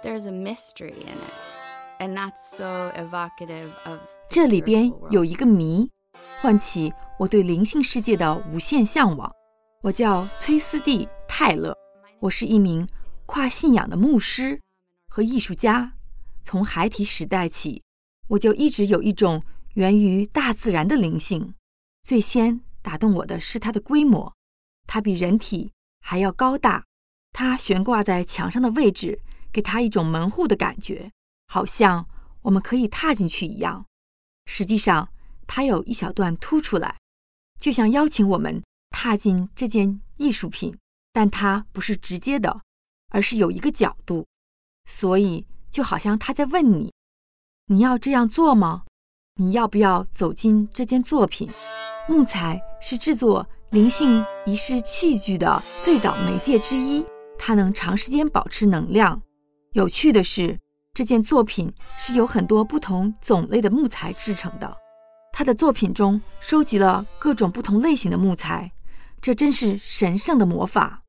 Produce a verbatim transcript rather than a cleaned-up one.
there's a mystery in it, and that's so evocative of 这里边有一个谜，唤起我对灵性世界的无限向往。我叫崔斯蒂·泰勒，我是一名跨信仰的牧师和艺术家。从孩提时代起，我就一直有一种源于大自然的灵性。最先打动我的是它的规模，它比人体还要高大，它悬挂在墙上的位置给它一种门户的感觉，好像我们可以踏进去一样。实际上它有一小段凸出来，就像邀请我们踏进这件艺术品，但它不是直接的，而是有一个角度，所以就好像他在问你，你要这样做吗？你要不要走进这件作品？木材是制作灵性仪式器具的最早媒介之一，它能长时间保持能量。有趣的是，这件作品是由很多不同种类的木材制成的。他的作品中收集了各种不同类型的木材，这真是神圣的魔法。